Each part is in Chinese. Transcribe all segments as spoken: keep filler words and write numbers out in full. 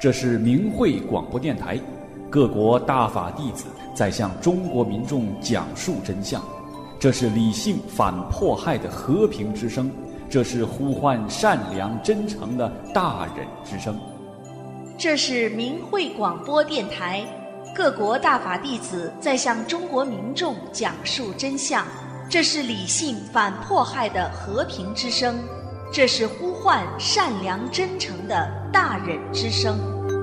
这是明慧广播电台，各国大法弟子在向中国民众讲述真相。这是理性反迫害的和平之声，这是呼唤善良真诚的大忍之声。 这是明慧广播电台，各国大法弟子在向中国民众讲述真相。这是理性反迫害的和平之声，这是呼唤善良真诚的大忍之声。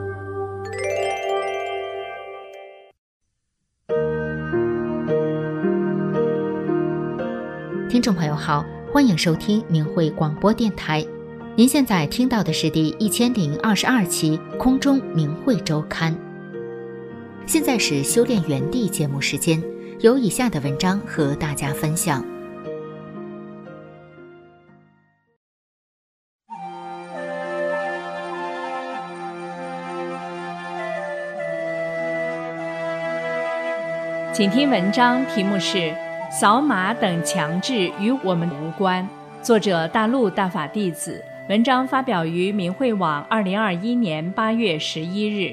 听众朋友好，欢迎收听明慧广播电台。您现在听到的是第一千零二十二期空中明慧周刊。现在是修炼园地节目时间，有以下的文章和大家分享。 请听文章，题目是扫码等强制与我们无关，作者大陆大法弟子，文章发表于明慧网二零二一年八月十一日。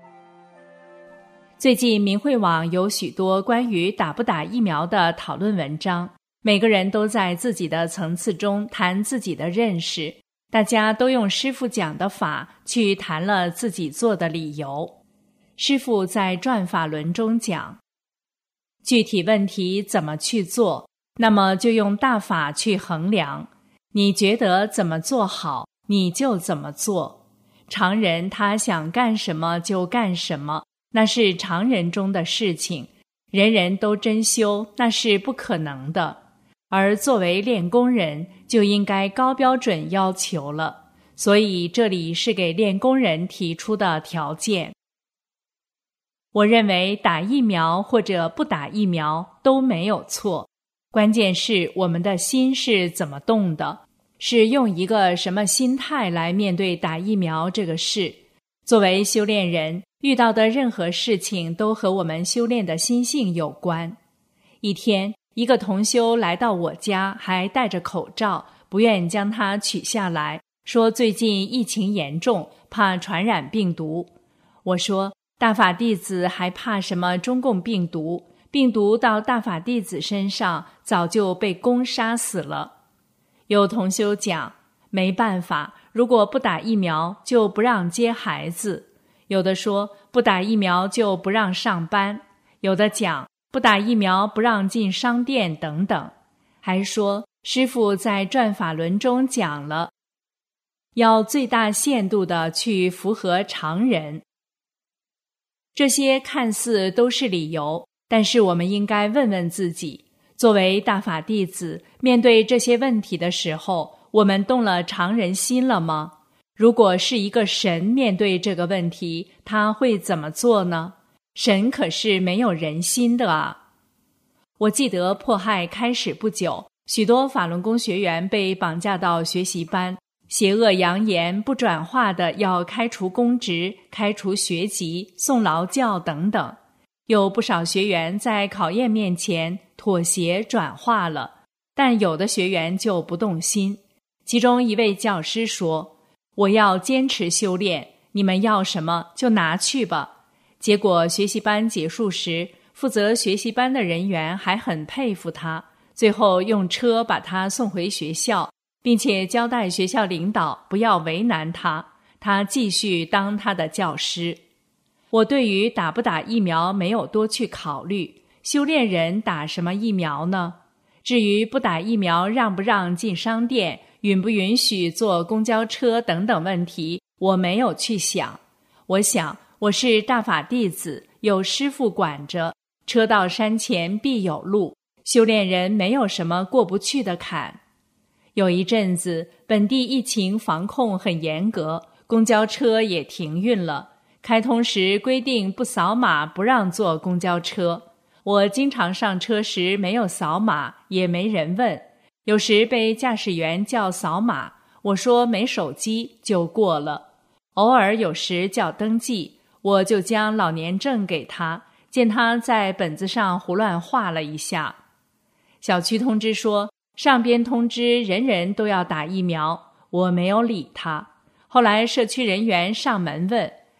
最近明慧网有许多关于打不打疫苗的讨论文章，每个人都在自己的层次中谈自己的认识，大家都用师父讲的法去谈了自己做的理由。师父在转法轮中讲，具体问题怎么去做，那么就用大法去衡量，你觉得怎么做好，你就怎么做。常人他想干什么就干什么，那是常人中的事情，人人都真修，那是不可能的。而作为练功人，就应该高标准要求了，所以这里是给练功人提出的条件。我认为打疫苗或者不打疫苗都没有错，关键是我们的心是怎么动的，是用一个什么心态来面对打疫苗这个事。作为修炼人，遇到的任何事情都和我们修炼的心性有关。一天，一个同修来到我家，还戴着口罩，不愿将它取下来，说最近疫情严重，怕传染病毒。我说，大法弟子还怕什么中共病毒？病毒到大法弟子身上早就被攻杀死了。有同修讲，没办法，如果不打疫苗就不让接孩子。有的说不打疫苗就不让上班，有的讲不打疫苗不让进商店等等。还说师父在转法轮中讲了，要最大限度地去符合常人。这些看似都是理由，但是我们应该问问自己，作为大法弟子，面对这些问题的时候，我们动了常人心了吗？如果是一个神面对这个问题，他会怎么做呢？神可是没有人心的啊！我记得迫害开始不久，许多法轮功学员被绑架到学习班，邪恶扬言不转化的要开除公职、开除学籍、送劳教等等。有不少学员在考验面前妥协转化了，但有的学员就不动心。其中一位教师说，我要坚持修炼，你们要什么就拿去吧。结果学习班结束时，负责学习班的人员还很佩服他，最后用车把他送回学校，并且交代学校领导不要为难他，他继续当他的教师。我对于打不打疫苗没有多去考虑，修炼人打什么疫苗呢？至于不打疫苗让不让进商店，允不允许坐公交车等等问题，我没有去想。我想我是大法弟子，有师父管着，车到山前必有路，修炼人没有什么过不去的坎。有一阵子本地疫情防控很严格，公交车也停运了，开通时规定不扫码不让坐公交车。我经常上车时没有扫码，也没人问，有时被驾驶员叫扫码，我说没手机就过了。偶尔有时叫登记，我就将老年证给他，见他在本子上胡乱画了一下。小区通知说，上边通知人人都要打疫苗，我没有理他。后来社区人员上门问，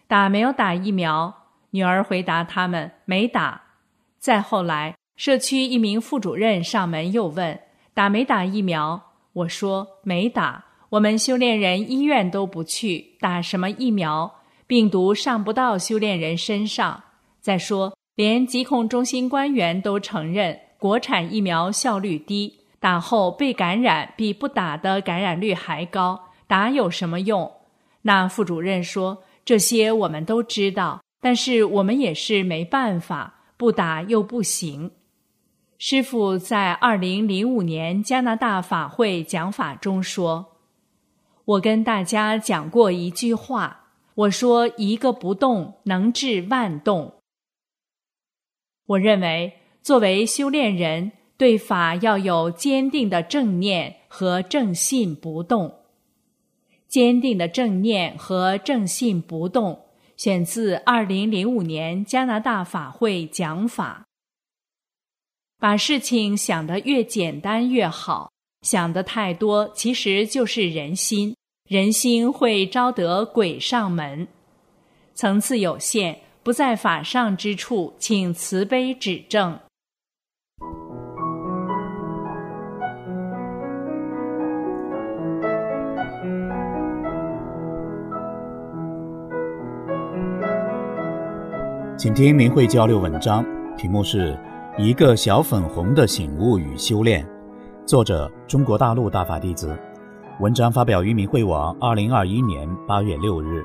打没有打疫苗？女儿回答他们没打。再后来，社区一名副主任上门又问打没打疫苗？我说没打，我们修炼人医院都不去，打什么疫苗？病毒上不到修炼人身上。再说，连疾控中心官员都承认国产疫苗效率低，打后被感染比不打的感染率还高，打有什么用？那副主任说，这些我们都知道，但是我们也是没办法，不打又不行。师父在二零零五年加拿大法会讲法中说，我跟大家讲过一句话，我说一个不动能治万动。我认为作为修炼人，对法要有坚定的正念和正信不动。坚定的正念和正信不动，选自二零零五年加拿大法会讲法。把事情想得越简单越好，想得太多其实就是人心，人心会招得鬼上门。层次有限，不在法上之处，请慈悲指正。 请听明慧交流文章，题目是一个小粉红的醒悟与修炼，作者中国大陆大法弟子。文章发表于明慧网二零二一年八月六日。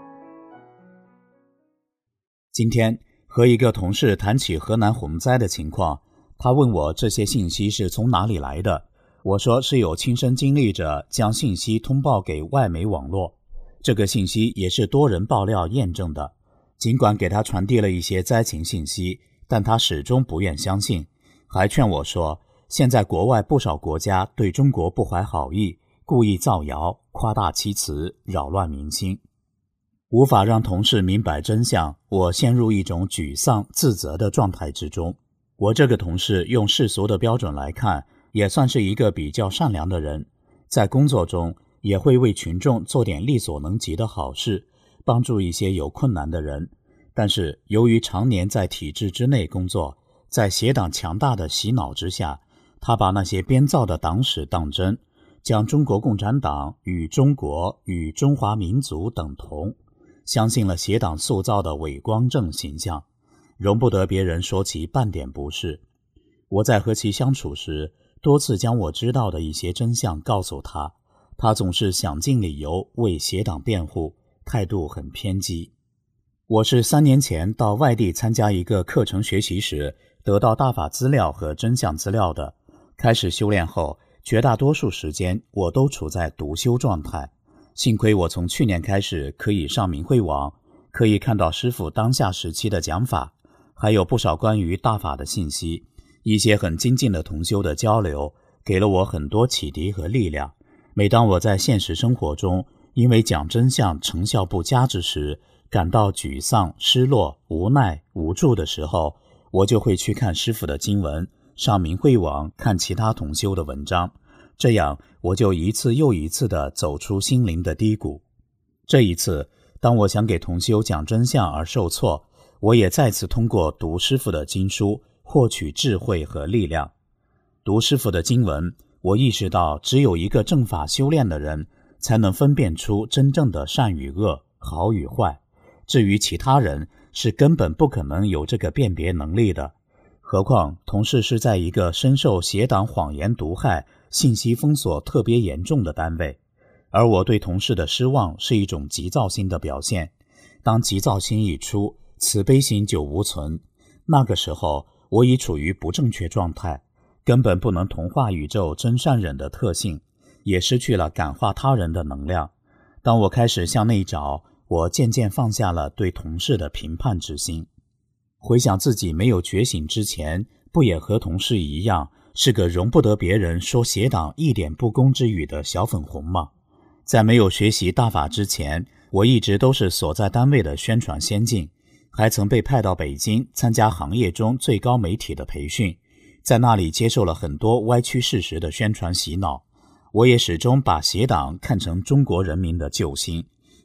今天和一个同事谈起河南洪灾的情况，他问我这些信息是从哪里来的，我说是有亲身经历者将信息通报给外媒网络，这个信息也是多人爆料验证的。尽管给他传递了一些灾情信息，但他始终不愿相信，还劝我说，现在国外不少国家对中国不怀好意，故意造谣，夸大其词，扰乱民心。无法让同事明白真相，我陷入一种沮丧自责的状态之中。我这个同事用世俗的标准来看，也算是一个比较善良的人，在工作中也会为群众做点力所能及的好事，帮助一些有困难的人。但是由于常年在体制之内工作，在邪党强大的洗脑之下，他把那些编造的党史当真，将中国共产党与中国与中华民族等同，相信了邪党塑造的伪光正形象，容不得别人说其半点不是。我在和其相处时，多次将我知道的一些真相告诉他，他总是想尽理由为邪党辩护，态度很偏激。我是三年前到外地参加一个课程学习时，得到大法资料和真相资料的。开始修炼后，绝大多数时间我都处在读修状态。幸亏我从去年开始可以上明慧网，可以看到师父当下时期的讲法，还有不少关于大法的信息，一些很精进的同修的交流，给了我很多启迪和力量。每当我在现实生活中因为讲真相成效不佳之时，感到沮丧、失落、无奈、无助的时候，我就会去看师父的经文，上明慧网看其他同修的文章，这样我就一次又一次地走出心灵的低谷。这一次，当我想给同修讲真相而受挫，我也再次通过读师父的经书获取智慧和力量。读师父的经文，我意识到只有一个正法修炼的人，才能分辨出真正的善与恶、好与坏。至于其他人，是根本不可能有这个辨别能力的。何况同事是在一个深受邪党谎言毒害、信息封锁特别严重的单位，而我对同事的失望是一种急躁心的表现。当急躁心一出，慈悲心就无存。那个时候，我已处于不正确状态，根本不能同化宇宙真善忍的特性，也失去了感化他人的能量。当我开始向内找，我渐渐放下了对同事的评判之心。回想自己没有觉醒之前，不也和同事一样，是个容不得别人说邪党一点不公之语的小粉红吗？在没有学习大法之前，我一直都是所在单位的宣传先进，还曾被派到北京参加行业中最高媒体的培训，在那里接受了很多歪曲事实的宣传洗脑。我也始终把邪党看成中国人民的救星，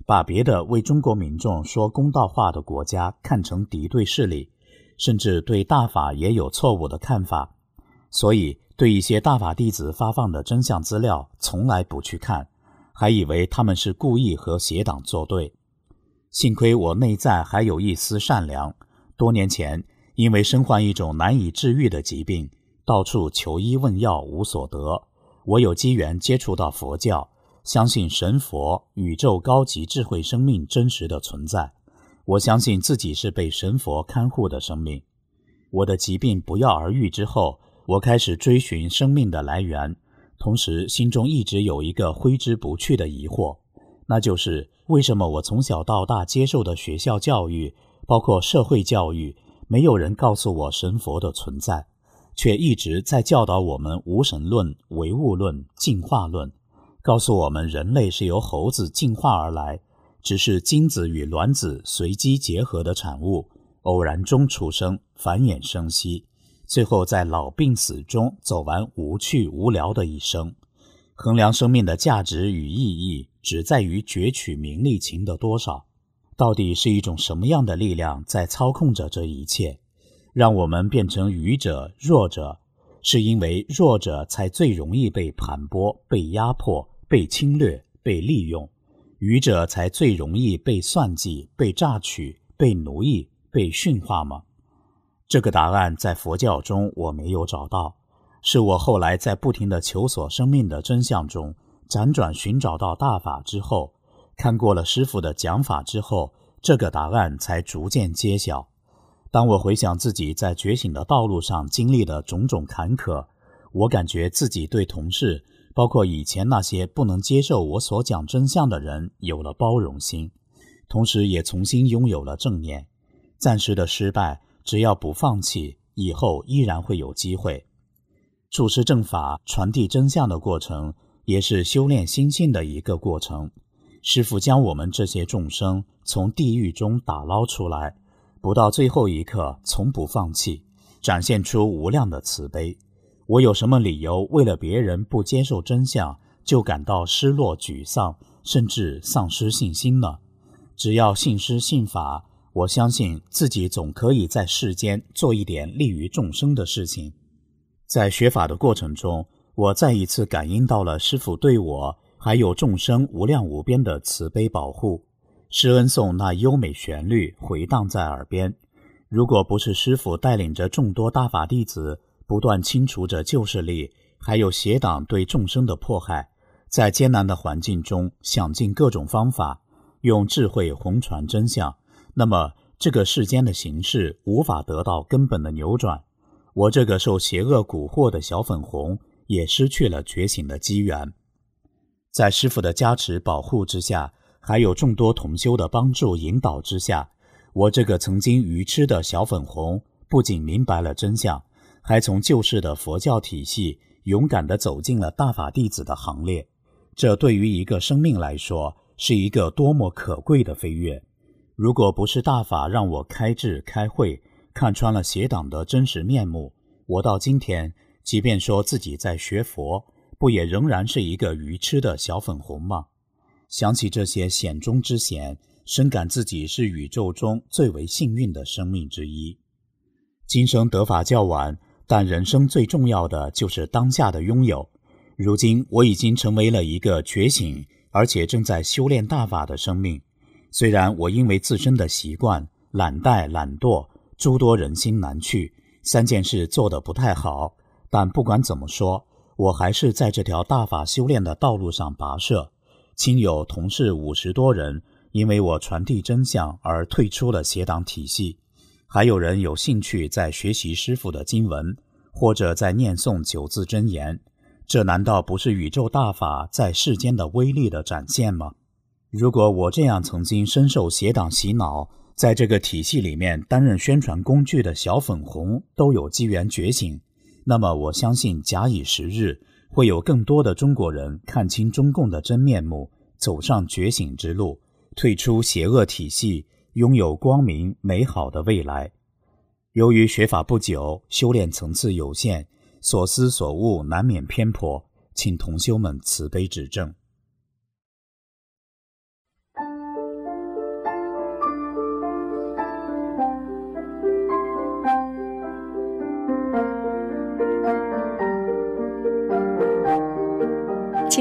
把别的为中国民众说公道话的国家看成敌对势力，甚至对大法也有错误的看法，所以对一些大法弟子发放的真相资料从来不去看，还以为他们是故意和邪党作对。幸亏我内在还有一丝善良，多年前因为身患一种难以治愈的疾病，到处求医问药无所得，我有机缘接触到佛教，相信神佛、宇宙高级智慧生命真实的存在。我相信自己是被神佛看护的生命。我的疾病不药而愈之后，我开始追寻生命的来源，同时心中一直有一个挥之不去的疑惑，那就是为什么我从小到大接受的学校教育，包括社会教育，没有人告诉我神佛的存在，却一直在教导我们无神论、唯物论、进化论，告诉我们人类是由猴子进化而来，只是精子与卵子随机结合的产物，偶然中出生，繁衍生息，最后在老病死中走完无趣无聊的一生。衡量生命的价值与意义，只在于攫取名利情的多少。到底是一种什么样的力量在操控着这一切，让我们变成愚者、弱者？是因为弱者才最容易被盘剥、被压迫、被侵略、被利用，愚者才最容易被算计、被榨取、被奴役、被驯化吗？这个答案在佛教中我没有找到，是我后来在不停地求索生命的真相中，辗转寻找到大法之后，看过了师父的讲法之后，这个答案才逐渐揭晓。当我回想自己在觉醒的道路上经历的种种坎坷，我感觉自己对同事，包括以前那些不能接受我所讲真相的人，有了包容心，同时也重新拥有了正念。暂时的失败，只要不放弃，以后依然会有机会。注释正法、传递真相的过程，也是修炼心性的一个过程。师父将我们这些众生从地狱中打捞出来，不到最后一刻从不放弃，展现出无量的慈悲。我有什么理由为了别人不接受真相就感到失落沮丧，甚至丧失信心呢？只要信师信法，我相信自己总可以在世间做一点利于众生的事情。在学法的过程中，我再一次感应到了师父对我还有众生无量无边的慈悲保护。施恩颂那优美旋律回荡在耳边，如果不是师父带领着众多大法弟子不断清除着旧势力还有邪党对众生的迫害，在艰难的环境中想尽各种方法，用智慧弘传真相，那么这个世间的形势无法得到根本的扭转。我这个受邪恶蛊惑的小粉红也失去了觉醒的机缘。在师父的加持保护之下，还有众多同修的帮助引导之下，我这个曾经愚痴的小粉红不仅明白了真相，还从旧式的佛教体系勇敢地走进了大法弟子的行列。这对于一个生命来说，是一个多么可贵的飞跃。如果不是大法让我开智开慧，看穿了邪党的真实面目，我到今天即便说自己在学佛，不也仍然是一个愚痴的小粉红吗？想起这些险中之险，深感自己是宇宙中最为幸运的生命之一。今生得法较晚，但人生最重要的就是当下的拥有。如今我已经成为了一个觉醒而且正在修炼大法的生命。虽然我因为自身的习惯、懒怠、懒惰，诸多人心难去，三件事做得不太好，但不管怎么说，我还是在这条大法修炼的道路上跋涉。亲友同事五十多人因为我传递真相而退出了邪党体系，还有人有兴趣在学习师父的经文，或者在念诵九字真言。这难道不是宇宙大法在世间的威力的展现吗？如果我这样曾经深受邪党洗脑，在这个体系里面担任宣传工具的小粉红都有机缘觉醒，那么我相信假以时日，会有更多的中国人看清中共的真面目，走上觉醒之路，退出邪恶体系，拥有光明美好的未来。由于学法不久，修炼层次有限，所思所悟难免偏颇，请同修们慈悲指正。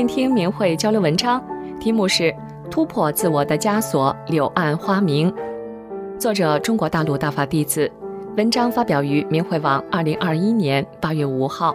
面听明慧交流文章，题目是突破自我的枷锁，柳暗花明。作者中国大陆大法弟子，文章发表于明慧网二零二一年八月五号。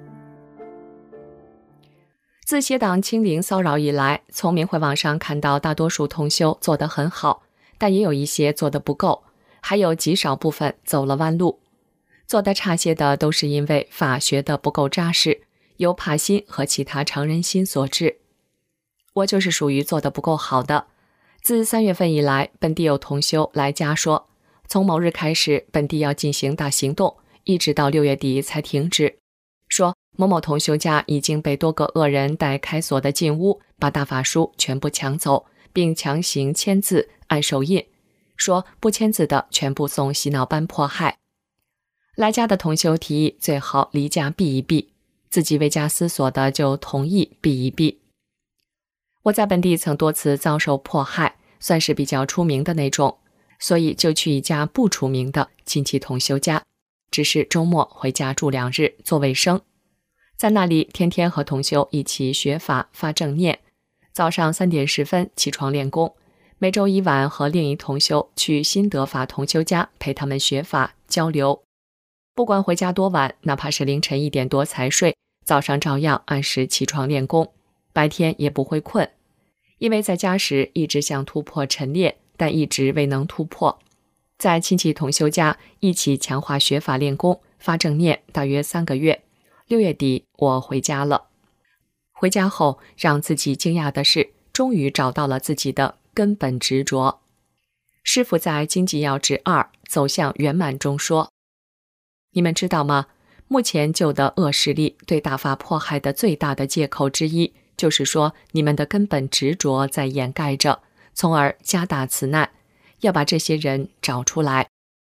自邪党清零骚扰以来，从明慧网上看到大多数同修做得很好，但也有一些做得不够，还有极少部分走了弯路。做得差些的都是因为法学得不够扎实，由怕心和其他常人心所致。我就是属于做得不够好的。自三月份以来，本地有同修来家说，从某日开始，本地要进行大行动，一直到六月底才停止。说某某同修家已经被多个恶人带开锁的进屋，把大法书全部抢走，并强行签字按手印，说不签字的全部送洗脑班迫害。来家的同修提议最好离家避一避，自己为家思索的就同意避一避。我在本地曾多次遭受迫害，算是比较出名的那种，所以就去一家不出名的亲戚同修家，只是周末回家住两日做卫生。在那里天天和同修一起学法发正念，早上三点十分起床练功，每周一晚和另一同修去新德法同修家陪他们学法交流。不管回家多晚，哪怕是凌晨一点多才睡，早上照样按时起床练功，白天也不会困。因为在家时一直想突破晨练，但一直未能突破。在亲戚同修家一起强化学法练功发正念大约三个月，六月底我回家了。回家后让自己惊讶的是，终于找到了自己的根本执着。师父在经济要旨二走向圆满中说，你们知道吗？目前旧的恶势力对大法迫害的最大的借口之一，就是说你们的根本执着在掩盖着，从而加大此难，要把这些人找出来。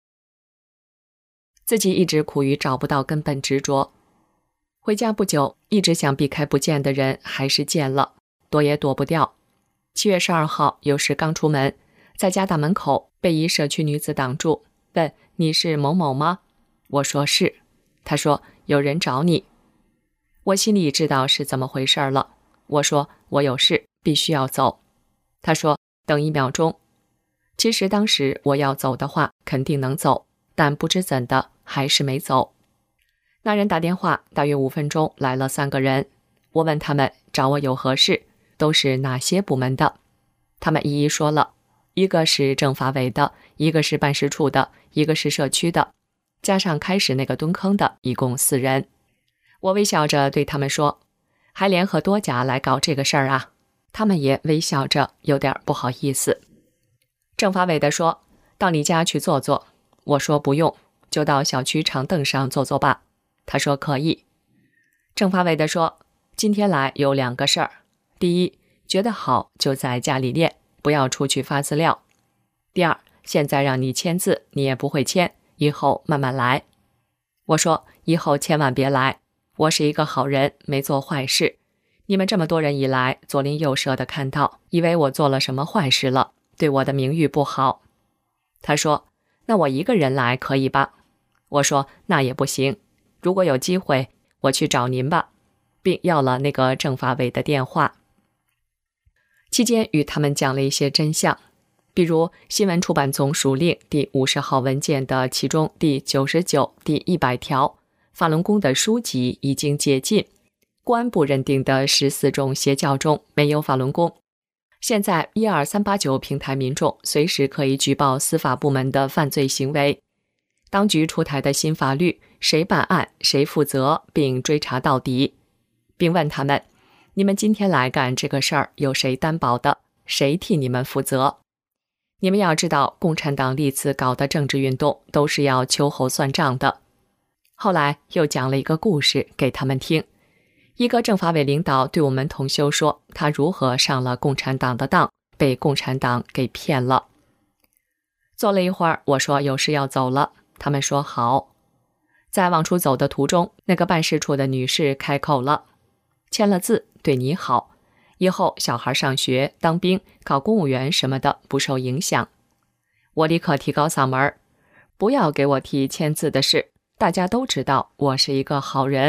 自己一直苦于找不到根本执着，回家不久，一直想避开不见的人还是见了，躲也躲不掉。七月十二号有时刚出门，在家大门口被一社区女子挡住，问你是某某吗？我说是。她说有人找你。我心里知道是怎么回事了，我说我有事必须要走。她说等一秒钟。其实当时我要走的话肯定能走，但不知怎的还是没走。那人打电话，大约五分钟来了三个人，我问他们找我有何事，都是哪些部门的。他们一一说了，一个是政法委的，一个是办事处的，一个是社区的，加上开始那个蹲坑的，一共四人。我微笑着对他们说，还联合多家来搞这个事儿啊？他们也微笑着，有点不好意思。政法委的说，到你家去坐坐。我说不用，就到小区长凳上坐坐吧。他说可以。政法委的说，今天来有两个事儿。第一，觉得好就在家里练，不要出去发资料。第二，现在让你签字，你也不会签，以后慢慢来。我说以后千万别来，我是一个好人，没做坏事。你们这么多人以来，左邻右舍的看到，以为我做了什么坏事了，对我的名誉不好。他说那我一个人来可以吧？我说那也不行，如果有机会我去找您吧，并要了那个政法委的电话。期间与他们讲了一些真相，比如新闻出版总署令第五十号文件的其中第九十九、第一百条，法轮功的书籍已经解禁，公安部认定的十四种邪教中没有法轮功。现在一二三八九平台民众随时可以举报司法部门的犯罪行为。当局出台的新法律，谁办案谁负责，并追查到底。并问他们，你们今天来干这个事儿，有谁担保的？谁替你们负责？你们要知道，共产党历次搞的政治运动都是要秋后算账的。后来又讲了一个故事给他们听。一个政法委领导对我们同修说，他如何上了共产党的当，被共产党给骗了。坐了一会儿，我说有事要走了，他们说好。在往出走的途中，那个办事处的女士开口了，签了字对你好，以后小孩上学、当兵、考公务员什么的不受影响。我立刻提高嗓门，不要给我提签字的事，大家都知道我是一个好人，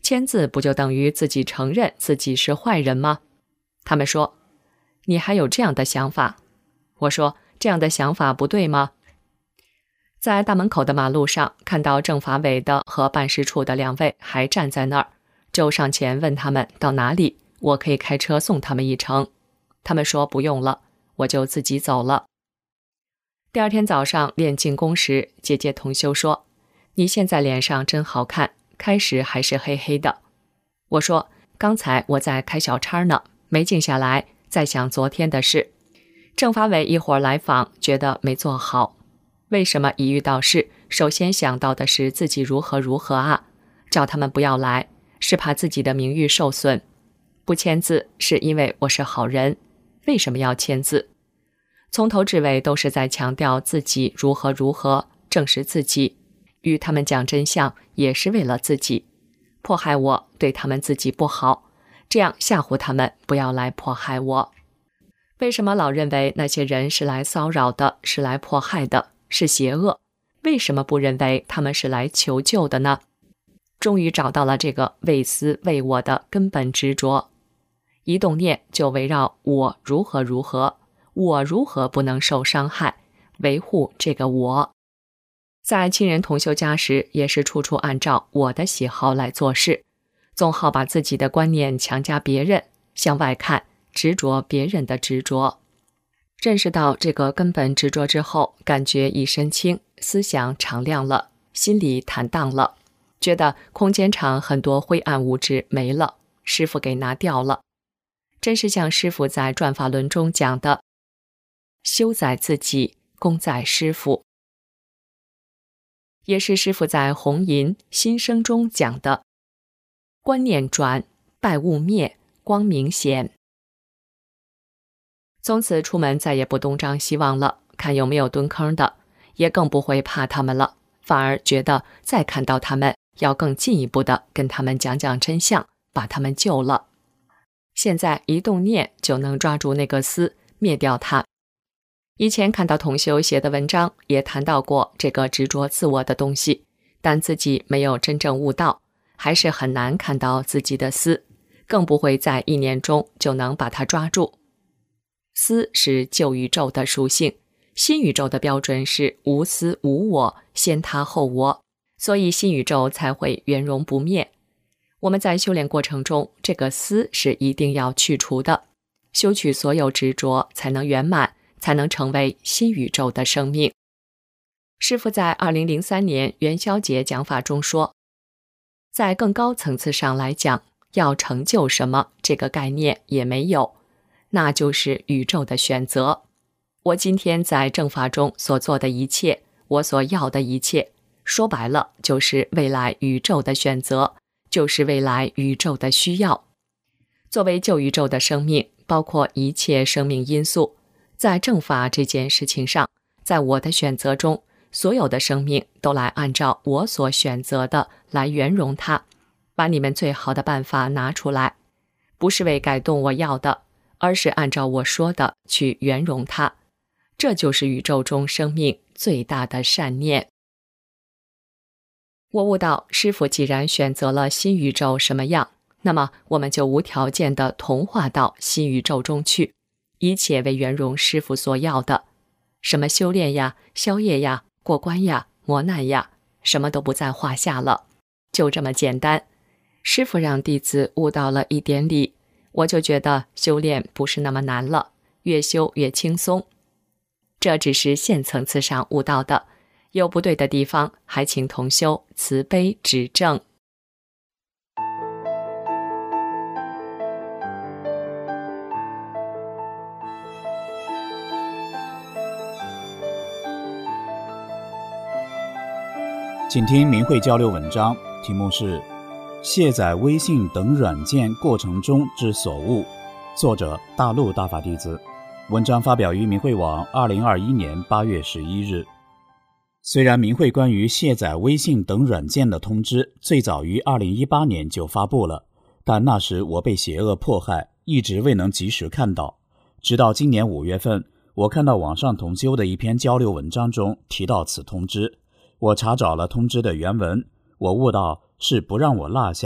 签字不就等于自己承认自己是坏人吗？他们说，你还有这样的想法？我说，这样的想法不对吗？在大门口的马路上，看到政法委的和办事处的两位还站在那儿，就上前问他们到哪里，我可以开车送他们一程。他们说不用了，我就自己走了。第二天早上练进宫时，姐姐同修说，你现在脸上真好看，开始还是黑黑的。我说，刚才我在开小差呢，没静下来，在想昨天的事。政法委一会儿来访，觉得没做好。为什么一遇到事，首先想到的是自己如何如何啊？叫他们不要来，是怕自己的名誉受损。不签字是因为我是好人，为什么要签字？从头至尾都是在强调自己如何如何，正是自己。与他们讲真相也是为了自己，迫害我，对他们自己不好，这样吓唬他们不要来迫害我。为什么老认为那些人是来骚扰的，是来迫害的，是邪恶？为什么不认为他们是来求救的呢？终于找到了这个为私为我的根本执着，一动念就围绕我如何如何，我如何不能受伤害，维护这个我。在亲人同修家时，也是处处按照我的喜好来做事，总好把自己的观念强加别人，向外看，执着别人的执着。认识到这个根本执着之后，感觉一身轻，思想敞亮了，心里坦荡了，觉得空间场很多灰暗物质没了，师父给拿掉了。真是像师父在转法轮中讲的，修在自己，功在师父。也是师父在红银心声中讲的，观念转，败物灭，光明显。从此出门再也不东张西望了，看有没有蹲坑的，也更不会怕他们了，反而觉得再看到他们，要更进一步的跟他们讲讲真相，把他们救了。现在一动念就能抓住那个私，灭掉它。以前看到同修写的文章，也谈到过这个执着自我的东西，但自己没有真正悟到，还是很难看到自己的私，更不会在一念中就能把它抓住。私是旧宇宙的属性，新宇宙的标准是无私无我，先他后我，所以新宇宙才会圆融不灭。我们在修炼过程中，这个私是一定要去除的，修取所有执着，才能圆满，才能成为新宇宙的生命。师父在二零零三年元宵节讲法中说，在更高层次上来讲，要成就什么这个概念也没有，那就是宇宙的选择。我今天在正法中所做的一切，我所要的一切，说白了就是未来宇宙的选择，就是未来宇宙的需要。作为旧宇宙的生命，包括一切生命因素，在正法这件事情上，在我的选择中，所有的生命都来按照我所选择的来圆融它，把你们最好的办法拿出来，不是为改动我要的，而是按照我说的去圆融它。这就是宇宙中生命最大的善念。我悟到，师父既然选择了新宇宙什么样，那么我们就无条件地同化到新宇宙中去，一切为圆融师父所要的，什么修炼呀、消业呀、过关呀、磨难呀，什么都不在话下了，就这么简单。师父让弟子悟到了一点理，我就觉得修炼不是那么难了，越修越轻松。这只是现层次上悟到的，有不对的地方，还请同修慈悲指正。 请听明慧交流文章，题目是卸载微信等软件过程中之所悟，作者大陆大法弟子。文章发表于明慧网二零二一年八月十一日。虽然明慧关于卸载微信等软件的通知最早于二零一八年就发布了，但那时我被邪恶迫害，一直未能及时看到。直到今年五月份，我看到网上同修的一篇交流文章中提到此通知，我查找了通知的原文，我悟到是不让我落下，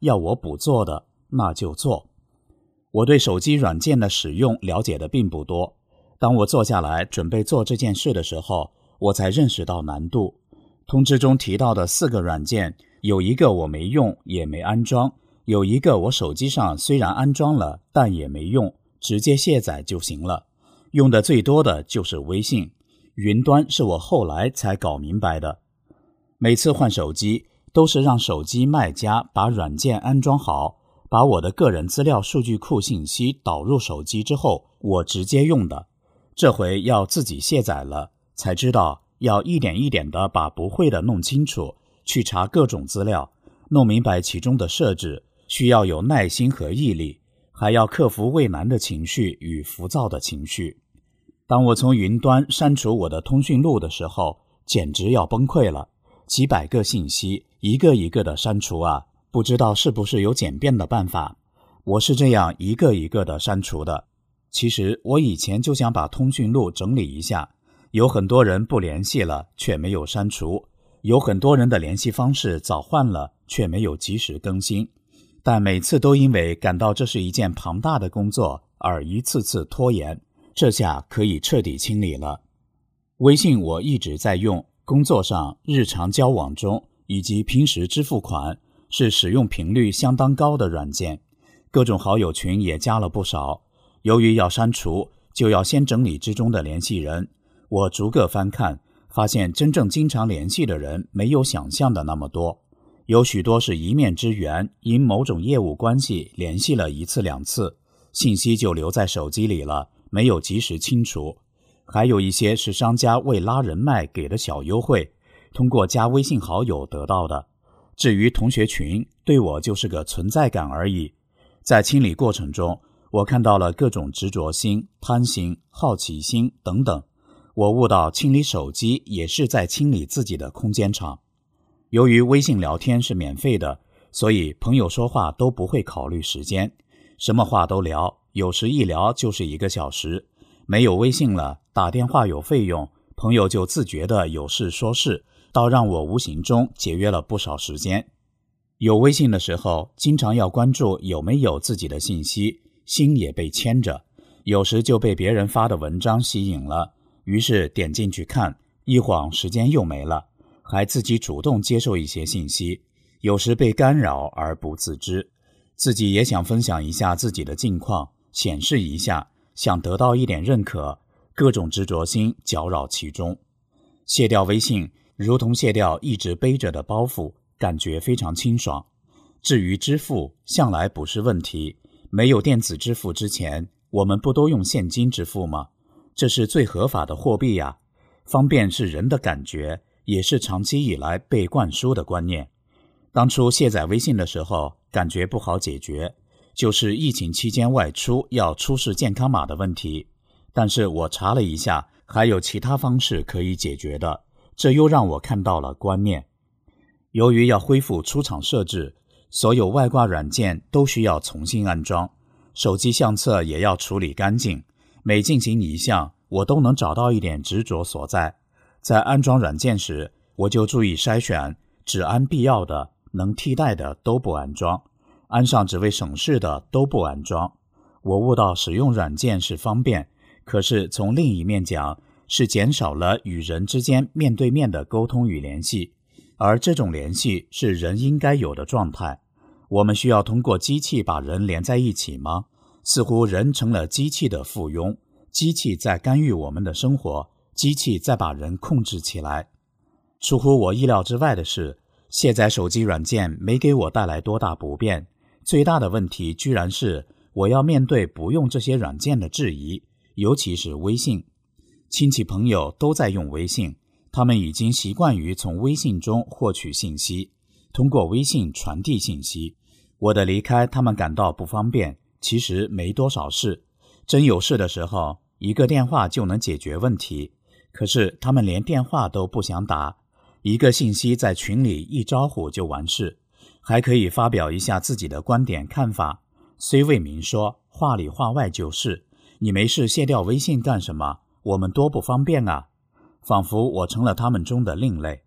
要我补做的，那就做。我对手机软件的使用了解的并不多，当我坐下来准备做这件事的时候，我才认识到难度。通知中提到的四个软件，有一个我没用也没安装，有一个我手机上虽然安装了，但也没用，直接卸载就行了。用的最多的就是微信，云端是我后来才搞明白的。每次换手机都是让手机卖家把软件安装好，把我的个人资料数据库信息导入手机之后，我直接用的。这回要自己卸载了，才知道要一点一点的把不会的弄清楚，去查各种资料，弄明白其中的设置，需要有耐心和毅力，还要克服畏难的情绪与浮躁的情绪。当我从云端删除我的通讯录的时候，简直要崩溃了。几百个信息，一个一个的删除啊，不知道是不是有简便的办法。我是这样一个一个的删除的。其实我以前就想把通讯录整理一下，有很多人不联系了，却没有删除，有很多人的联系方式早换了，却没有及时更新，但每次都因为感到这是一件庞大的工作而一次次拖延，这下可以彻底清理了。微信我一直在用，工作上、日常交往中以及平时支付款是使用频率相当高的软件，各种好友群也加了不少。由于要删除，就要先整理之中的联系人，我逐个翻看，发现真正经常联系的人没有想象的那么多，有许多是一面之缘，因某种业务关系联系了一次两次，信息就留在手机里了，没有及时清除。还有一些是商家为拉人脉给的小优惠，通过加微信好友得到的。至于同学群，对我就是个存在感而已。在清理过程中，我看到了各种执着心、贪心、好奇心等等。我悟到清理手机也是在清理自己的空间场。由于微信聊天是免费的，所以朋友说话都不会考虑时间，什么话都聊，有时一聊就是一个小时。没有微信了，打电话有费用，朋友就自觉的有事说事，倒让我无形中节约了不少时间。有微信的时候，经常要关注有没有自己的信息，心也被牵着，有时就被别人发的文章吸引了，于是点进去看，一晃时间又没了，还自己主动接受一些信息，有时被干扰而不自知。自己也想分享一下自己的近况，显示一下，想得到一点认可，各种执着心搅扰其中。卸掉微信，如同卸掉一直背着的包袱，感觉非常清爽。至于支付，向来不是问题。没有电子支付之前，我们不都用现金支付吗？这是最合法的货币呀。方便是人的感觉，也是长期以来被灌输的观念。当初卸载微信的时候，感觉不好解决，就是疫情期间外出要出示健康码的问题。但是我查了一下，还有其他方式可以解决的，这又让我看到了观念。由于要恢复出厂设置，所有外挂软件都需要重新安装，手机相册也要处理干净。每进行一项，我都能找到一点执着所在。在安装软件时，我就注意筛选，只安必要的，能替代的都不安装，安上只为省事的都不安装。我悟到使用软件是方便，可是从另一面讲，是减少了与人之间面对面的沟通与联系，而这种联系是人应该有的状态。我们需要通过机器把人连在一起吗？似乎人成了机器的附庸，机器在干预我们的生活，机器在把人控制起来。出乎我意料之外的是，卸载手机软件没给我带来多大不便，最大的问题居然是我要面对不用这些软件的质疑，尤其是微信。亲戚朋友都在用微信，他们已经习惯于从微信中获取信息，通过微信传递信息。我的离开他们感到不方便，其实没多少事，真有事的时候，一个电话就能解决问题。可是他们连电话都不想打，一个信息在群里一招呼就完事，还可以发表一下自己的观点看法，虽未明说，话里话外就是，你没事卸掉微信干什么？我们多不方便啊！仿佛我成了他们中的另类。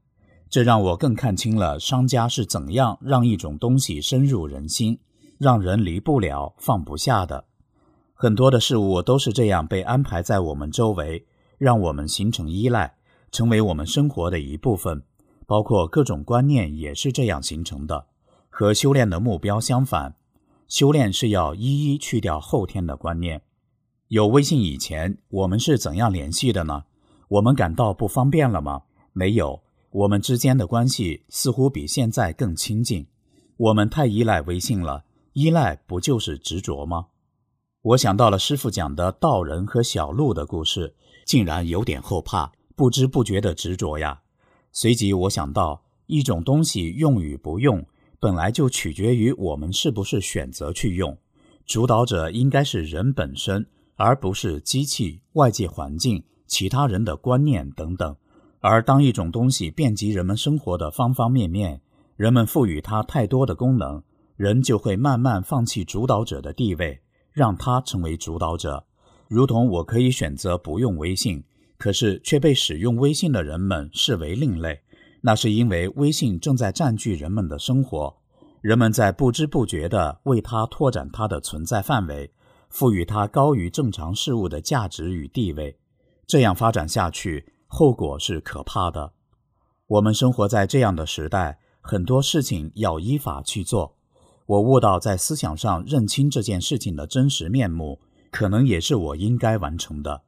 这让我更看清了商家是怎样让一种东西深入人心，让人离不了放不下的。很多的事物都是这样被安排在我们周围，让我们形成依赖，成为我们生活的一部分，包括各种观念也是这样形成的。和修炼的目标相反，修炼是要一一去掉后天的观念。有微信以前，我们是怎样联系的呢？我们感到不方便了吗？没有，我们之间的关系似乎比现在更亲近。我们太依赖微信了，依赖不就是执着吗？我想到了师父讲的道人和小鹿的故事，竟然有点后怕，不知不觉的执着呀。随即我想到，一种东西用与不用，本来就取决于我们是不是选择去用，主导者应该是人本身，而不是机器、外界环境、其他人的观念等等。而当一种东西遍及人们生活的方方面面，人们赋予它太多的功能，人就会慢慢放弃主导者的地位，让它成为主导者。如同我可以选择不用微信，可是却被使用微信的人们视为另类，那是因为微信正在占据人们的生活，人们在不知不觉地为它拓展它的存在范围，赋予它高于正常事物的价值与地位。这样发展下去，后果是可怕的。我们生活在这样的时代，很多事情要依法去做。我悟到在思想上认清这件事情的真实面目，可能也是我应该完成的。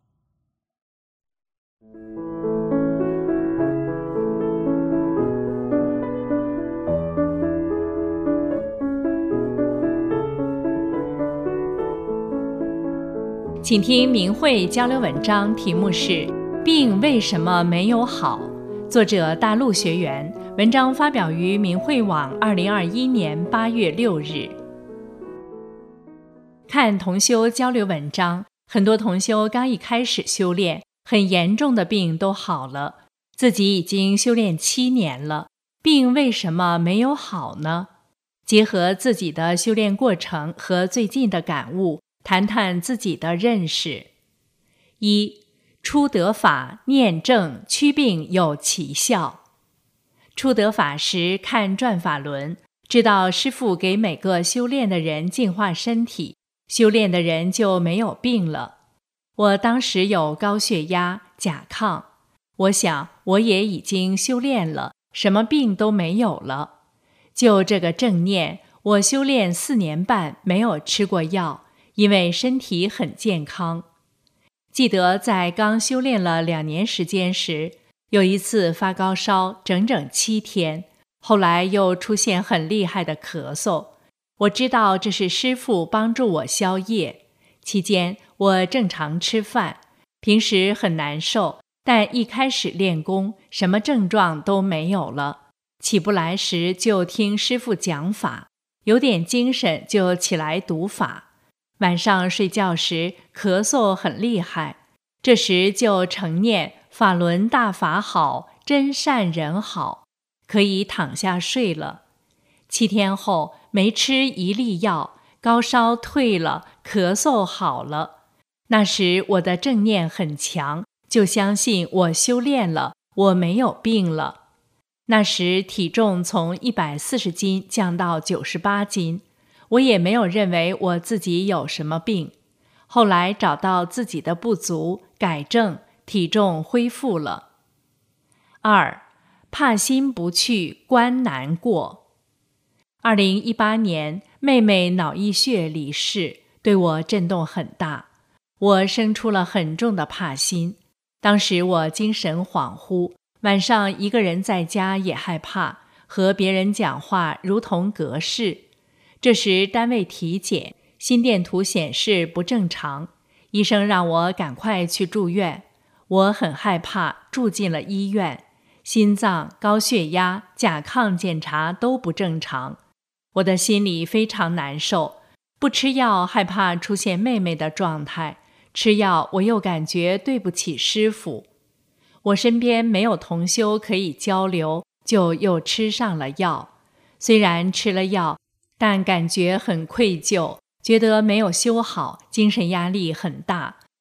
请听明慧交流文章，题目是病为什么没有好？作者大陆学员，文章发表于明慧网二零二一年八月六日。看同修交流文章，很多同修刚一开始修炼，很严重的病都好了，自己已经修炼七年了，病为什么没有好呢？结合自己的修炼过程和最近的感悟，谈谈自己的认识。一、初得法念正祛病有奇效。初得法时看转法轮，知道师父给每个修炼的人净化身体，修炼的人就没有病了。我当时有高血压、甲亢，我想我也已经修炼了，什么病都没有了。就这个正念，我修炼四年半没有吃过药，因为身体很健康。记得在刚修炼了两年时间时，有一次发高烧整整七天，后来又出现很厉害的咳嗽。我知道这是师父帮助我消业。期间我正常吃饭，平时很难受，但一开始练功，什么症状都没有了。起不来时就听师父讲法，有点精神就起来读法。晚上睡觉时咳嗽很厉害，这时就承念法轮大法好，真善人好，可以躺下睡了。七天后没吃一粒药，高烧退了，咳嗽好了。那时我的正念很强，就相信我修炼了，我没有病了。那时体重从一百四十斤降到九十八斤，我也没有认为我自己有什么病。后来找到自己的不足，改正，体重恢复了。二、怕心不去，关难过。二零一八年，妹妹脑溢血离世，对我震动很大，我生出了很重的怕心。当时我精神恍惚，晚上一个人在家也害怕，和别人讲话如同隔世。这时单位体检，心电图显示不正常，医生让我赶快去住院。我很害怕，住进了医院，心脏、高血压、甲亢检查都不正常。我的心里非常难受，不吃药害怕出现妹妹的状态，吃药我又感觉对不起师父。我身边没有同修可以交流，就又吃上了药。虽然吃了药，但感觉很愧疚，觉得没有修好，精神压力很大。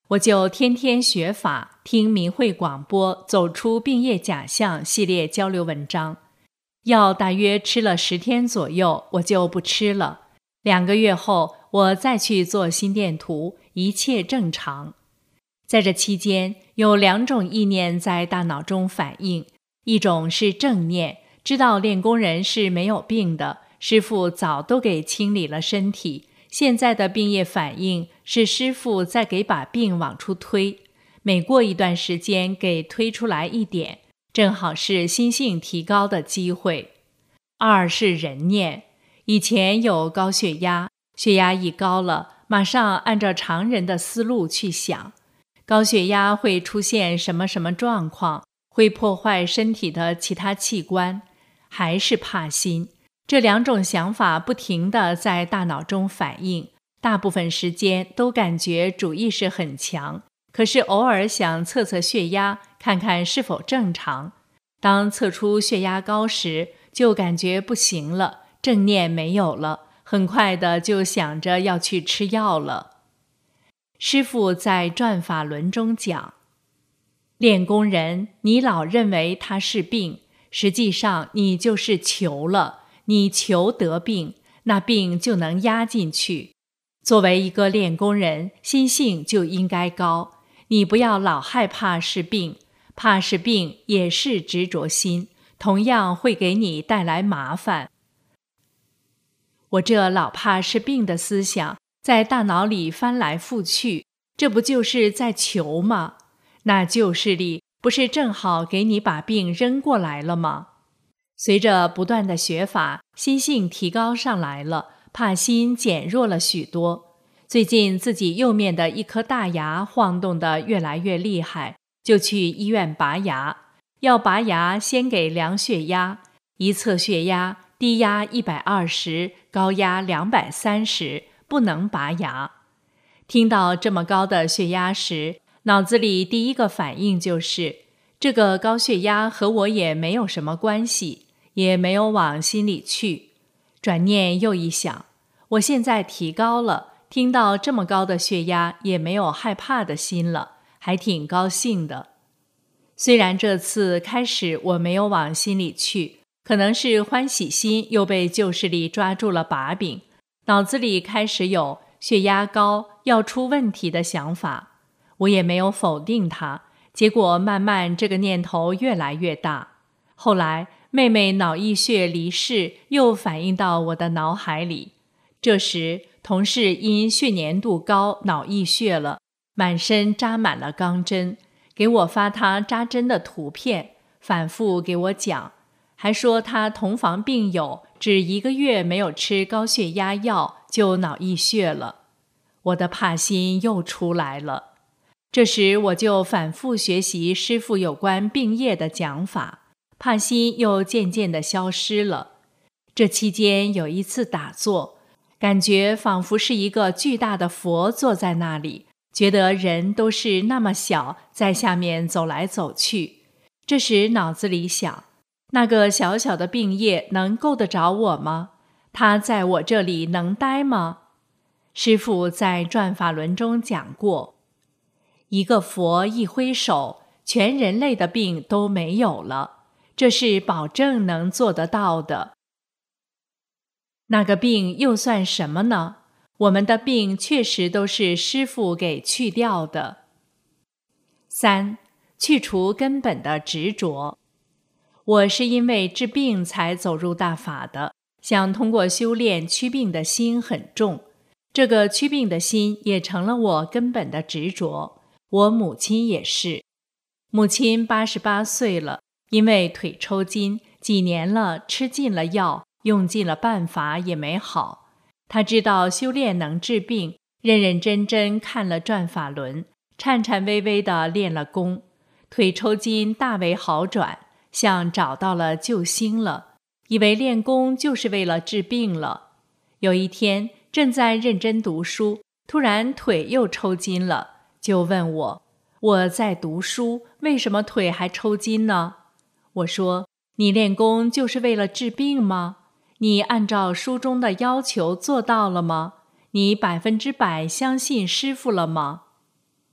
我就天天学法，听明慧广播，走出病业假象系列交流文章。药大约吃了十天左右，我就不吃了。两个月后，我再去做心电图，一切正常。在这期间，有两种意念在大脑中反应，一种是正念，知道练功人是没有病的，师父早都给清理了身体，现在的病业反应是师父在给把病往出推，每过一段时间给推出来一点，正好是心性提高的机会。二是人念，以前有高血压，血压一高了，马上按照常人的思路去想，高血压会出现什么什么状况，会破坏身体的其他器官，还是怕心。这两种想法不停地在大脑中反应，大部分时间都感觉主意识很强，可是偶尔想测测血压，看看是否正常。当测出血压高时，就感觉不行了，正念没有了，很快的就想着要去吃药了。师父在转法轮中讲，练功人，你老认为他是病，实际上你就是求了，你求得病，那病就能压进去。作为一个练功人，心性就应该高，你不要老害怕是病，怕是病也是执着心，同样会给你带来麻烦。我这老怕是病的思想在大脑里翻来覆去，这不就是在求吗？那旧势力不是正好给你把病扔过来了吗？随着不断的学法，心性提高上来了，怕心减弱了许多。最近自己右面的一颗大牙晃动得越来越厉害，就去医院拔牙。要拔牙先给量血压，一测血压，低压一百二十，高压两百三十，不能拔牙。听到这么高的血压时，脑子里第一个反应就是这个高血压和我也没有什么关系，也没有往心里去。转念又一想，我现在提高了，听到这么高的血压也没有害怕的心了，还挺高兴的。虽然这次开始我没有往心里去，可能是欢喜心又被旧势力抓住了把柄，脑子里开始有血压高要出问题的想法，我也没有否定它，结果慢慢这个念头越来越大。后来妹妹脑溢血离世又反映到我的脑海里，这时同事因血粘度高脑溢血了，满身扎满了钢针，给我发他扎针的图片，反复给我讲，还说他同房病友只一个月没有吃高血压药就脑溢血了。我的怕心又出来了。这时我就反复学习师父有关病业的讲法，怕心又渐渐地消失了。这期间有一次打坐，感觉仿佛是一个巨大的佛坐在那里，觉得人都是那么小，在下面走来走去。这时脑子里想，那个小小的病业能够得着我吗？他在我这里能待吗？师父在转法轮中讲过，一个佛一挥手，全人类的病都没有了，这是保证能做得到的。那个病又算什么呢？我们的病确实都是师父给去掉的。三，去除根本的执着。我是因为治病才走入大法的，想通过修炼祛病的心很重，这个祛病的心也成了我根本的执着。我母亲也是，母亲八十八岁了，因为腿抽筋，几年了，吃尽了药，用尽了办法也没好。她知道修炼能治病，认认真真看了转法轮，颤颤巍巍地练了功，腿抽筋大为好转，像找到了救星了，以为练功就是为了治病了。有一天正在认真读书，突然腿又抽筋了，就问我，我在读书，为什么腿还抽筋呢？我说，你练功就是为了治病吗？你按照书中的要求做到了吗？你百分之百相信师父了吗？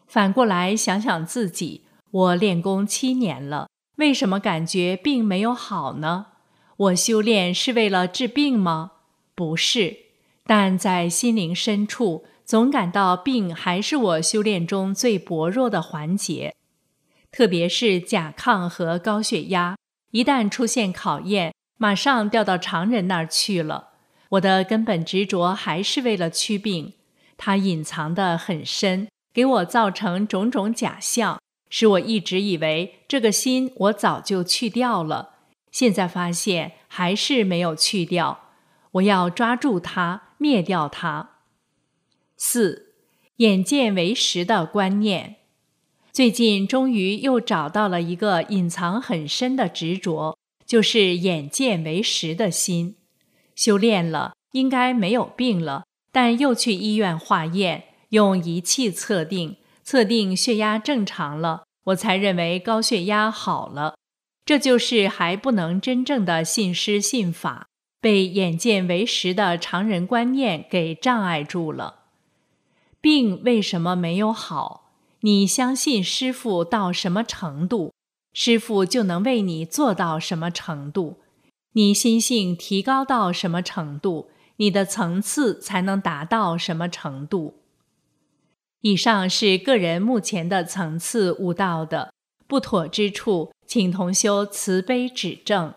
反过来想想自己，我练功七年了，为什么感觉病没有好呢？我修炼是为了治病吗？不是，但在心灵深处，总感到病还是我修炼中最薄弱的环节。特别是甲亢和高血压，一旦出现考验，马上掉到常人那儿去了。我的根本执着还是为了祛病，它隐藏得很深，给我造成种种假象，使我一直以为这个心我早就去掉了，现在发现还是没有去掉，我要抓住它，灭掉它。四，眼见为实的观念。最近终于又找到了一个隐藏很深的执着，就是眼见为实的心。修炼了，应该没有病了，但又去医院化验，用仪器测定，测定血压正常了，我才认为高血压好了。这就是还不能真正的信师信法，被眼见为实的常人观念给障碍住了。病为什么没有好？你相信师父到什么程度，师父就能为你做到什么程度。你心性提高到什么程度，你的层次才能达到什么程度。以上是个人目前的层次悟到的，不妥之处，请同修慈悲指正。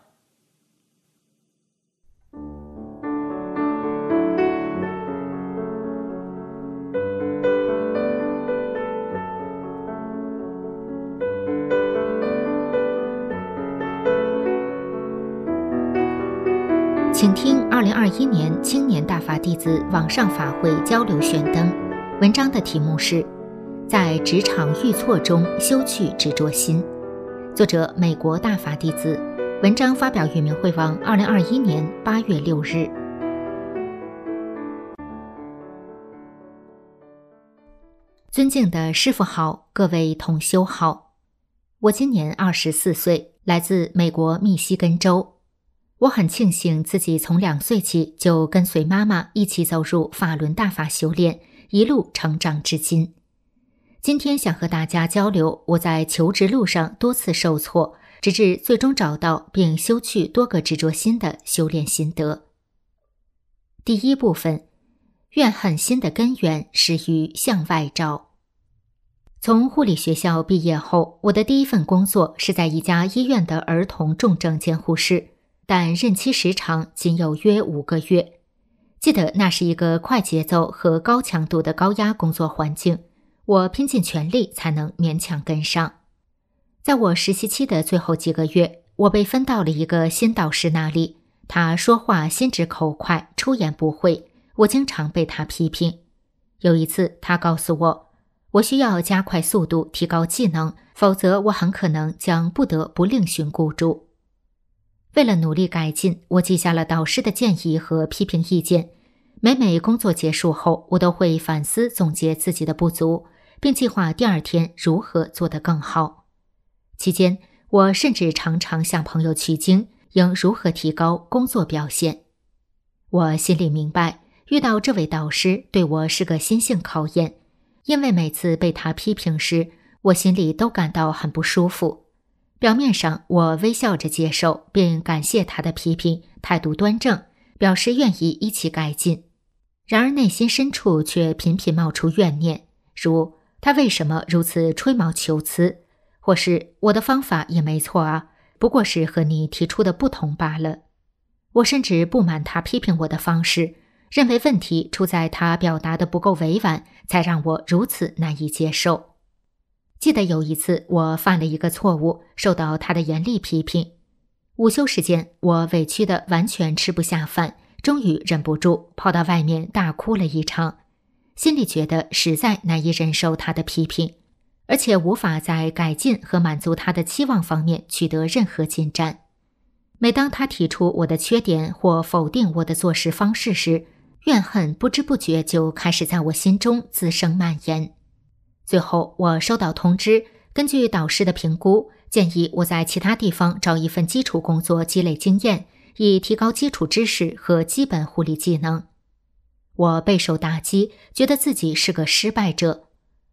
请听二零二一年青年大法弟子网上法会交流选灯，文章的题目是在职场遇挫中修去执着心，作者美国大法弟子，文章发表于明慧网二零二一年八月六日。尊敬的师父好，各位同修好，我今年二十四岁，来自美国密西根州。我很庆幸自己从两岁起就跟随妈妈一起走入法轮大法修炼，一路成长至今。今天想和大家交流我在求职路上多次受挫，直至最终找到并修去多个执着心的修炼心得。第一部分，怨恨心的根源始于向外照。从护理学校毕业后，我的第一份工作是在一家医院的儿童重症监护室，但任期时长仅有约五个月。记得那是一个快节奏和高强度的高压工作环境，我拼尽全力才能勉强跟上。在我实习期的最后几个月，我被分到了一个新导师那里，他说话心直口快，出言不讳，我经常被他批评。有一次他告诉我，我需要加快速度，提高技能，否则我很可能将不得不另寻雇主。为了努力改进，我记下了导师的建议和批评意见。每每工作结束后，我都会反思总结自己的不足，并计划第二天如何做得更好。期间，我甚至常常向朋友取经，应如何提高工作表现。我心里明白，遇到这位导师对我是个心性考验，因为每次被他批评时，我心里都感到很不舒服。表面上我微笑着接受，并感谢他的批评，态度端正，表示愿意一起改进。然而内心深处却频频冒出怨念，如他为什么如此吹毛求疵，或是我的方法也没错啊，不过是和你提出的不同罢了。我甚至不满他批评我的方式，认为问题出在他表达的不够委婉，才让我如此难以接受。记得有一次我犯了一个错误，受到他的严厉批评。午休时间，我委屈得完全吃不下饭，终于忍不住跑到外面大哭了一场，心里觉得实在难以忍受他的批评，而且无法在改进和满足他的期望方面取得任何进展。每当他提出我的缺点或否定我的做事方式时，怨恨不知不觉就开始在我心中滋生蔓延。最后我收到通知，根据导师的评估，建议我在其他地方找一份基础工作积累经验，以提高基础知识和基本护理技能。我备受打击，觉得自己是个失败者。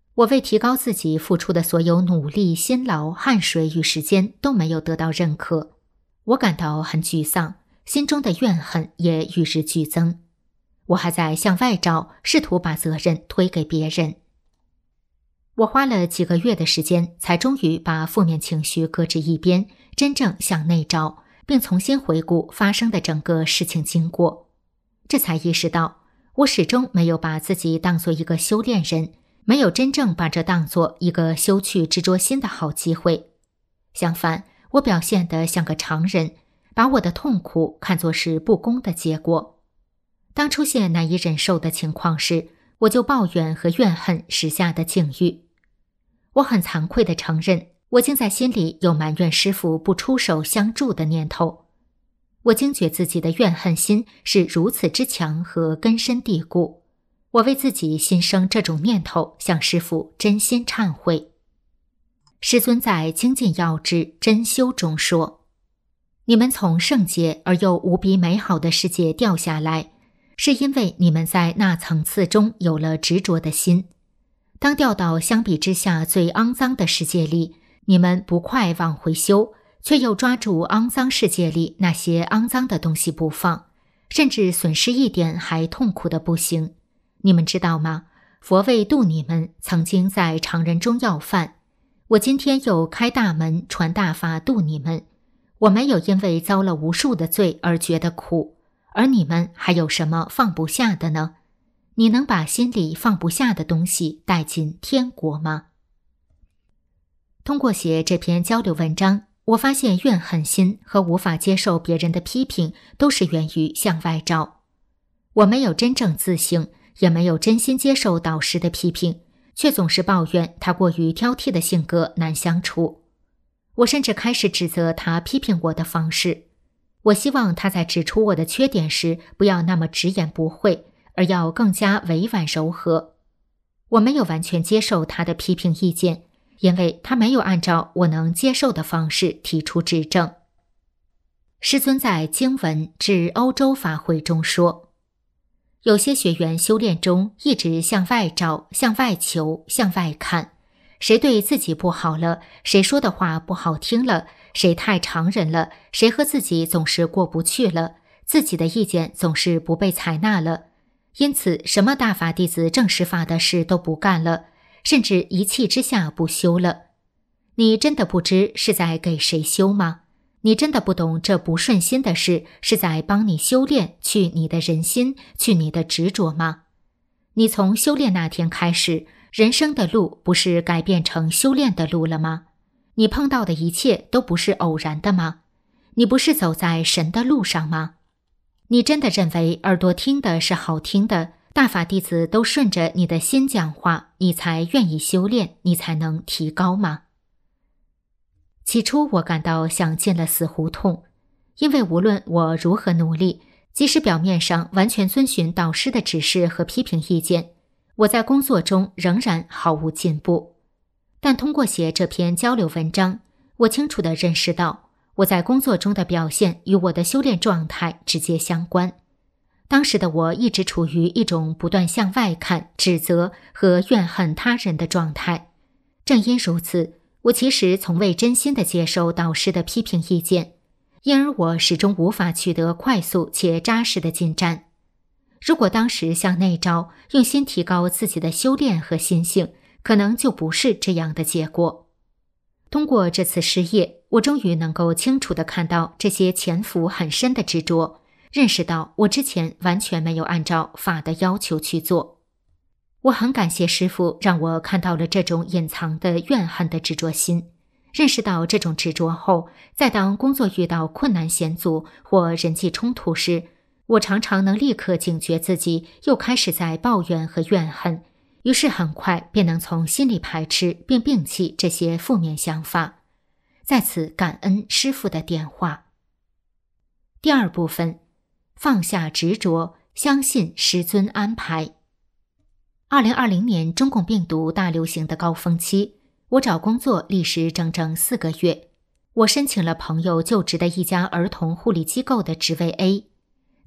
我为提高自己付出的所有努力、辛劳、汗水与时间都没有得到认可，我感到很沮丧，心中的怨恨也与日俱增。我还在向外找，试图把责任推给别人。我花了几个月的时间，才终于把负面情绪搁置一边，真正向内找，并重新回顾发生的整个事情经过。这才意识到，我始终没有把自己当作一个修炼人，没有真正把这当作一个修去执着心的好机会。相反，我表现得像个常人，把我的痛苦看作是不公的结果。当出现难以忍受的情况时，我就抱怨和怨恨时下的境遇。我很惭愧地承认，我竟在心里有埋怨师父不出手相助的念头。我惊觉自己的怨恨心是如此之强和根深蒂固。我为自己心生这种念头向师父真心忏悔。师尊在《精进要旨真修》中说，你们从圣洁而又无比美好的世界掉下来，是因为你们在那层次中有了执着的心。当掉到相比之下最肮脏的世界里，你们不快往回修，却又抓住肮脏世界里那些肮脏的东西不放，甚至损失一点还痛苦的不行。你们知道吗？佛为度你们，曾经在常人中要饭，我今天又开大门传大法度你们。我没有因为遭了无数的罪而觉得苦，而你们还有什么放不下的呢？你能把心里放不下的东西带进天国吗？通过写这篇交流文章，我发现怨恨心和无法接受别人的批评都是源于向外找。我没有真正自省，也没有真心接受导师的批评，却总是抱怨他过于挑剔的性格难相处。我甚至开始指责他批评我的方式。我希望他在指出我的缺点时不要那么直言不讳，而要更加委婉柔和。我没有完全接受他的批评意见，因为他没有按照我能接受的方式提出指正。师尊在经文至欧洲法会中说，有些学员修炼中一直向外找、向外求、向外看，谁对自己不好了，谁说的话不好听了，谁太常人了，谁和自己总是过不去了，自己的意见总是不被采纳了，因此什么大法弟子正实法的事都不干了，甚至一气之下不修了。你真的不知是在给谁修吗？你真的不懂这不顺心的事是在帮你修炼，去你的人心，去你的执着吗？你从修炼那天开始，人生的路不是改变成修炼的路了吗？你碰到的一切都不是偶然的吗？你不是走在神的路上吗？你真的认为耳朵听的是好听的，大法弟子都顺着你的心讲话，你才愿意修炼，你才能提高吗？起初我感到像进了死胡同，因为无论我如何努力，即使表面上完全遵循导师的指示和批评意见，我在工作中仍然毫无进步。但通过写这篇交流文章，我清楚地认识到，我在工作中的表现与我的修炼状态直接相关。当时的我一直处于一种不断向外看、指责和怨恨他人的状态。正因如此，我其实从未真心地接受导师的批评意见，因而我始终无法取得快速且扎实的进展。如果当时向内招，用心提高自己的修炼和心性，可能就不是这样的结果。通过这次失业，我终于能够清楚地看到这些潜伏很深的执着，认识到我之前完全没有按照法的要求去做。我很感谢师父让我看到了这种隐藏的怨恨的执着心，认识到这种执着后，在当工作遇到困难险阻或人际冲突时，我常常能立刻警觉自己又开始在抱怨和怨恨，于是很快便能从心里排斥并摒弃这些负面想法。在此感恩师父的点化。第二部分，放下执着，相信师尊安排。二零二零年中共病毒大流行的高峰期，我找工作历时整整四个月。我申请了朋友就职的一家儿童护理机构的职位 A。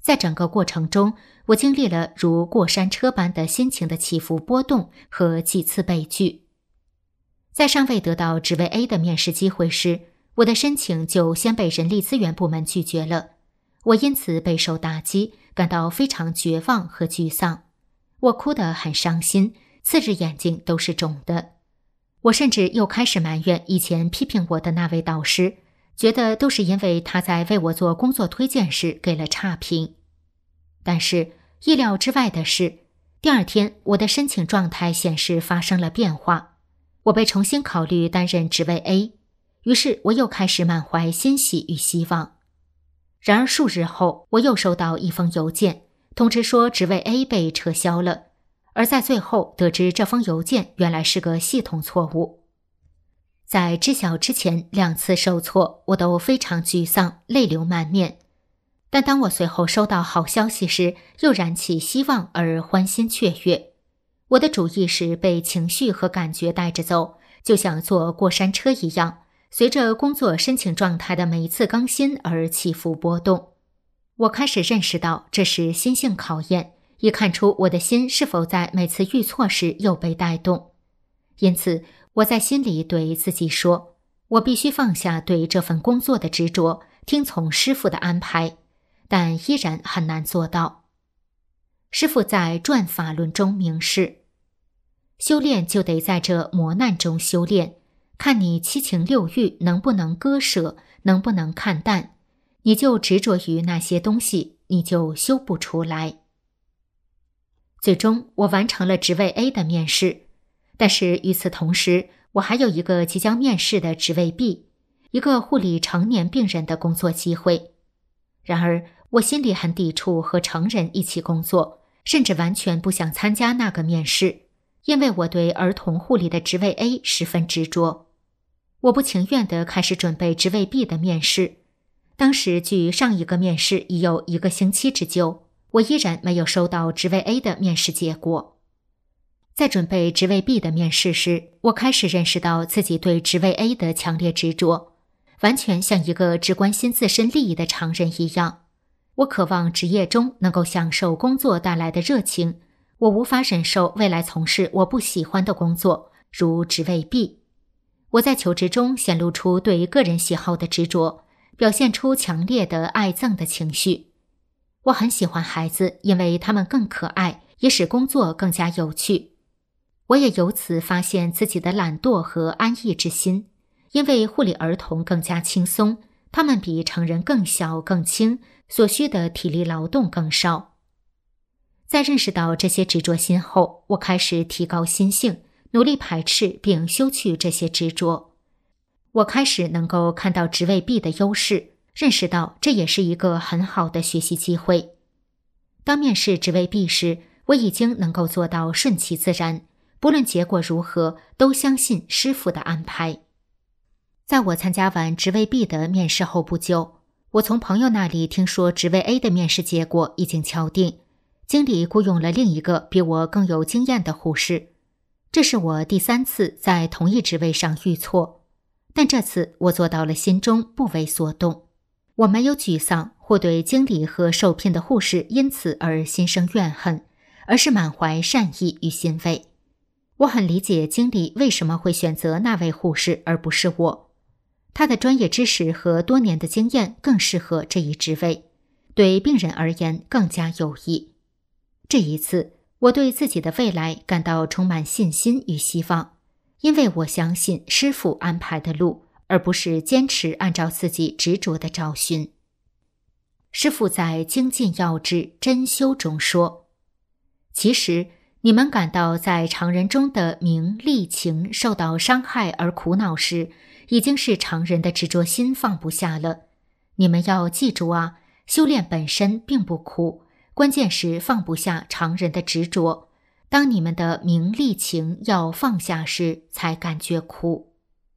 在整个过程中，我经历了如过山车般的心情的起伏波动和几次被拒。在尚未得到职位 A 的面试机会时，我的申请就先被人力资源部门拒绝了。我因此备受打击，感到非常绝望和沮丧。我哭得很伤心，次日眼睛都是肿的。我甚至又开始埋怨以前批评我的那位导师，觉得都是因为他在为我做工作推荐时给了差评。但是意料之外的是，第二天我的申请状态显示发生了变化，我被重新考虑担任职位 A， 于是我又开始满怀欣喜与希望。然而数日后，我又收到一封邮件，通知说职位 A 被撤销了，而在最后得知这封邮件原来是个系统错误。在知晓之前两次受挫，我都非常沮丧，泪流满面。但当我随后收到好消息时，又燃起希望而欢欣雀跃。我的主意是被情绪和感觉带着走，就像坐过山车一样，随着工作申请状态的每一次更新而起伏波动。我开始认识到这是心性考验，以看出我的心是否在每次遇挫时又被带动。因此，我在心里对自己说，我必须放下对这份工作的执着，听从师父的安排，但依然很难做到。师父在《转法轮》中明示，修炼就得在这磨难中修炼，看你七情六欲能不能割舍，能不能看淡，你就执着于那些东西，你就修不出来。最终我完成了职位 A 的面试，但是与此同时，我还有一个即将面试的职位 B， 一个护理成年病人的工作机会。然而我心里很抵触和成人一起工作，甚至完全不想参加那个面试，因为我对儿童护理的职位 A 十分执着。我不情愿地开始准备职位 B 的面试。当时距上一个面试已有一个星期之久，我依然没有收到职位 A 的面试结果。在准备职位 B 的面试时，我开始认识到自己对职位 A 的强烈执着，完全像一个只关心自身利益的常人一样。我渴望职业中能够享受工作带来的热情，我无法忍受未来从事我不喜欢的工作，如职位 B。我在求职中显露出对个人喜好的执着，表现出强烈的爱憎的情绪。我很喜欢孩子，因为他们更可爱，也使工作更加有趣。我也由此发现自己的懒惰和安逸之心，因为护理儿童更加轻松，他们比成人更小更轻，所需的体力劳动更少。在认识到这些执着心后，我开始提高心性，努力排斥并修去这些执着。我开始能够看到职位 B 的优势，认识到这也是一个很好的学习机会。当面试职位 B 时，我已经能够做到顺其自然，不论结果如何，都相信师父的安排。在我参加完职位 B 的面试后不久，我从朋友那里听说职位 A 的面试结果已经敲定，经理雇佣了另一个比我更有经验的护士。这是我第三次在同一职位上遇挫，但这次我做到了心中不为所动。我没有沮丧或对经理和受聘的护士因此而心生怨恨，而是满怀善意与欣慰。我很理解经理为什么会选择那位护士而不是我，他的专业知识和多年的经验更适合这一职位，对病人而言更加有益。这一次，我对自己的未来感到充满信心与希望，因为我相信师父安排的路，而不是坚持按照自己执着的找寻。师父在《精进要旨真修》中说，其实你们感到在常人中的名利情受到伤害而苦恼时，已经是常人的执着心放不下了。你们要记住啊，修炼本身并不苦，关键是放不下常人的执着。当你们的名利情要放下时，才感觉苦。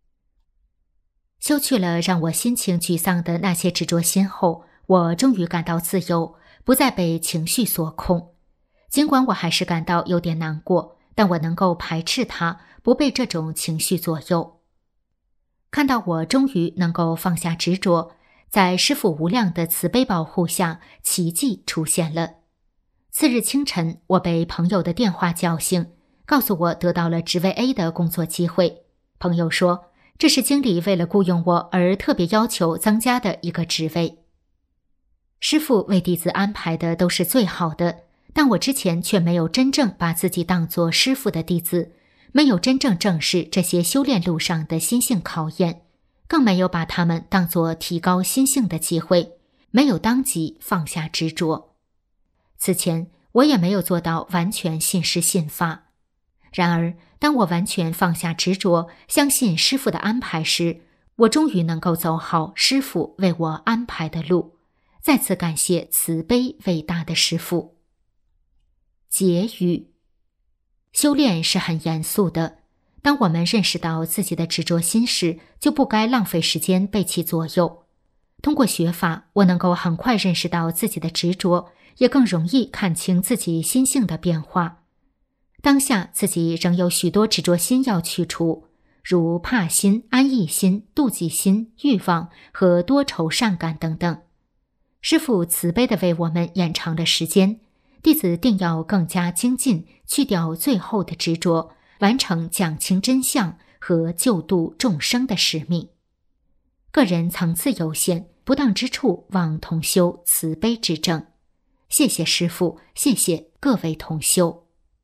修去了让我心情沮丧的那些执着心后，我终于感到自由，不再被情绪所控。尽管我还是感到有点难过，但我能够排斥它，不被这种情绪左右。看到我终于能够放下执着， 在师父无量的慈悲保护下，奇迹出现了。次日清晨，我被朋友的电话叫醒，告诉我得到了职位 A 的工作机会。朋友说，这是经理为了雇佣我而特别要求增加的一个职位。师父为弟子安排的都是最好的，但我之前却没有真正把自己当作师父的弟子，没有真正正视这些修炼路上的心性考验，更没有把它们当作提高心性的机会，没有当即放下执着。此前我也没有做到完全信师信法。然而当我完全放下执着，相信师父的安排时，我终于能够走好师父为我安排的路。再次感谢慈悲伟大的师父。结语：修炼是很严肃的，当我们认识到自己的执着心时，就不该浪费时间被其左右。通过学法，我能够很快认识到自己的执着，也更容易看清自己心性的变化。当下自己仍有许多执着心要去除，如怕心、安逸心、妒忌心、欲望和多愁善感等等。师父慈悲地为我们延长了时间，弟子定要更加精进，去掉最后的执着，完成讲清真相和救度众生的使命。个人层次有限，不当之处望同修慈悲指正。谢谢师父，谢谢各位同修。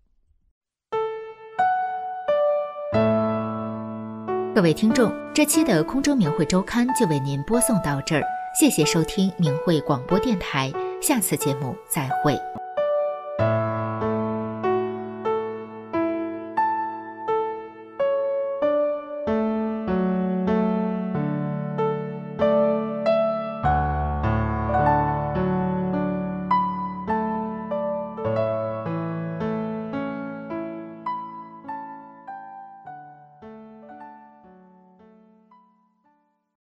各位听众，这期的空中明慧周刊就为您播送到这儿，谢谢收听明慧广播电台，下次节目再会。